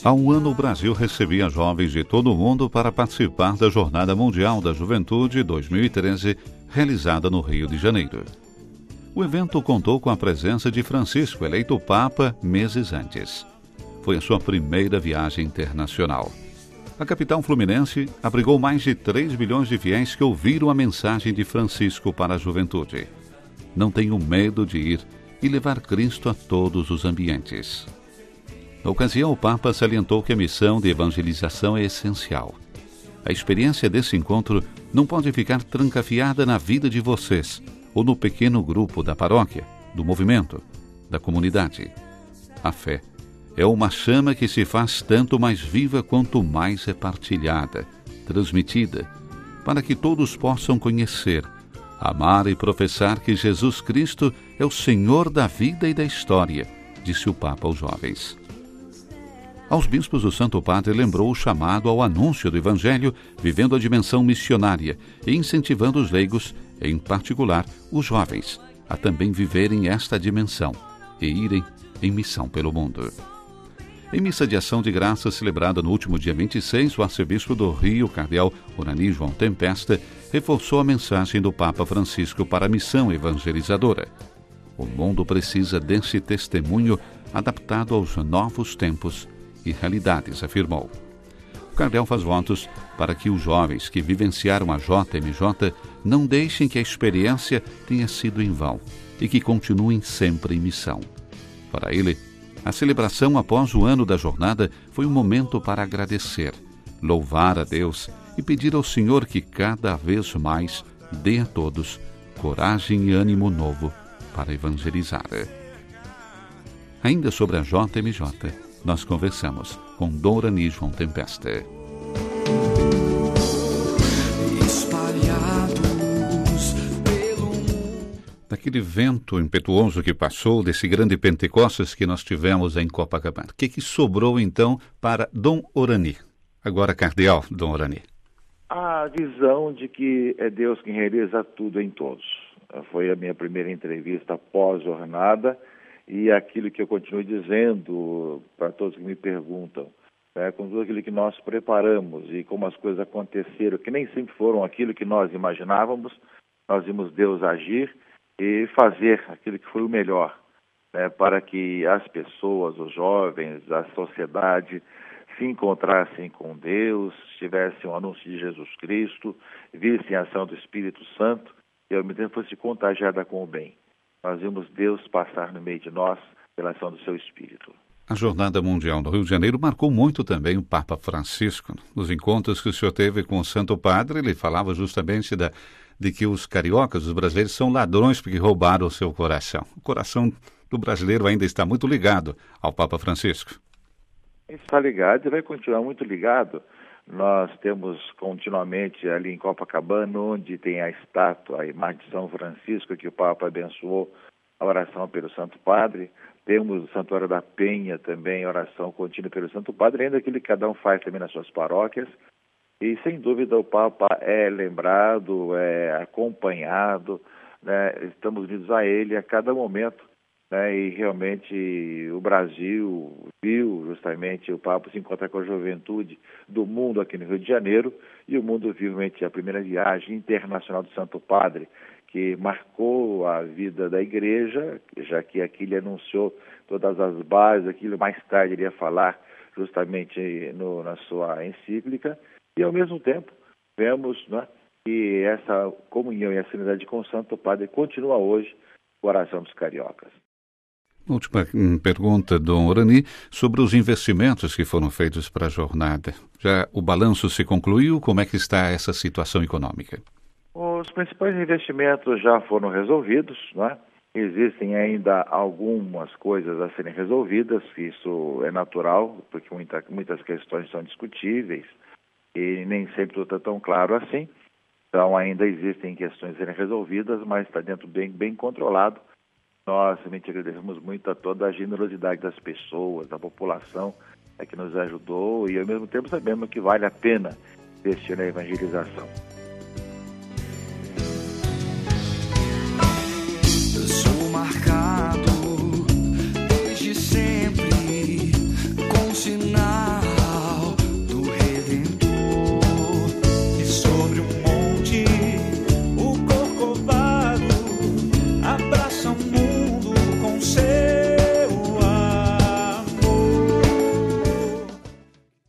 Há um ano, o Brasil recebia jovens de todo o mundo para participar da Jornada Mundial da Juventude 2013, realizada no Rio de Janeiro. O evento contou com a presença de Francisco, eleito Papa meses antes. Foi a sua primeira viagem internacional. A capital fluminense abrigou mais de 3 milhões de fiéis que ouviram a mensagem de Francisco para a juventude. Não tenham medo de ir e levar Cristo a todos os ambientes. Na ocasião, o Papa salientou que a missão de evangelização é essencial. A experiência desse encontro não pode ficar trancafiada na vida de vocês ou no pequeno grupo da paróquia, do movimento, da comunidade. A fé é uma chama que se faz tanto mais viva quanto mais é partilhada, transmitida, para que todos possam conhecer, amar e professar que Jesus Cristo é o Senhor da vida e da história, disse o Papa aos jovens. Aos bispos, o Santo Padre lembrou o chamado ao anúncio do Evangelho, vivendo a dimensão missionária e incentivando os leigos, em particular os jovens, a também viverem esta dimensão e irem em missão pelo mundo. Em missa de ação de graça celebrada no último dia 26, o arcebispo do Rio, cardeal Orani João Tempesta, reforçou a mensagem do Papa Francisco para a missão evangelizadora. O mundo precisa desse testemunho adaptado aos novos tempos e realidades, afirmou. O cardeal faz votos para que os jovens que vivenciaram a JMJ não deixem que a experiência tenha sido em vão e que continuem sempre em missão. Para ele, a celebração após o ano da jornada foi um momento para agradecer, louvar a Deus e pedir ao Senhor que cada vez mais dê a todos coragem e ânimo novo para evangelizar. Ainda sobre a JMJ, nós conversamos com Dom Orani João Tempesta. Daquele vento impetuoso que passou, desse grande Pentecostes que nós tivemos em Copacabana, o que sobrou então para Dom Orani? Agora, cardeal Dom Orani. A visão de que é Deus quem realiza tudo em todos. Foi a minha primeira entrevista pós-jornada. E aquilo que eu continuo dizendo para todos que me perguntam, com tudo aquilo que nós preparamos e como as coisas aconteceram, que nem sempre foram aquilo que nós imaginávamos, nós vimos Deus agir e fazer aquilo que foi o melhor, para que as pessoas, os jovens, a sociedade se encontrassem com Deus, tivessem o anúncio de Jesus Cristo, vissem a ação do Espírito Santo e ao mesmo tempo fosse contagiada com o bem. Nós vimos Deus passar no meio de nós pela ação do seu Espírito. A Jornada Mundial no Rio de Janeiro marcou muito também o Papa Francisco. Nos encontros que o senhor teve com o Santo Padre, ele falava justamente de que os cariocas, os brasileiros, são ladrões porque roubaram o seu coração. O coração do brasileiro ainda está muito ligado ao Papa Francisco. Está ligado e vai continuar muito ligado. Nós temos continuamente ali em Copacabana, onde tem a estátua, a imagem de São Francisco, que o Papa abençoou, a oração pelo Santo Padre. Temos o Santuário da Penha também, a oração contínua pelo Santo Padre, ainda aquilo que cada um faz também nas suas paróquias. E, sem dúvida, o Papa é lembrado, é acompanhado, estamos unidos a ele a cada momento. E realmente o Brasil viu justamente o Papa se encontrar com a juventude do mundo aqui no Rio de Janeiro, e o mundo viu realmente a primeira viagem internacional do Santo Padre, que marcou a vida da igreja, já que aqui ele anunciou todas as bases, aquilo mais tarde ele ia falar justamente na sua encíclica, e ao mesmo tempo vemos que essa comunhão e afinidade com o Santo Padre continua hoje no coração dos cariocas. Última pergunta, Dom Orani, sobre os investimentos que foram feitos para a jornada. Já o balanço se concluiu? Como é que está essa situação econômica? Os principais investimentos já foram resolvidos, Existem ainda algumas coisas a serem resolvidas, isso é natural, porque muitas questões são discutíveis e nem sempre tudo está tão claro assim. Então ainda existem questões a serem resolvidas, mas está dentro bem controlado. Nós realmente agradecemos muito a toda a generosidade das pessoas, da população que nos ajudou, e ao mesmo tempo sabemos que vale a pena investir na evangelização.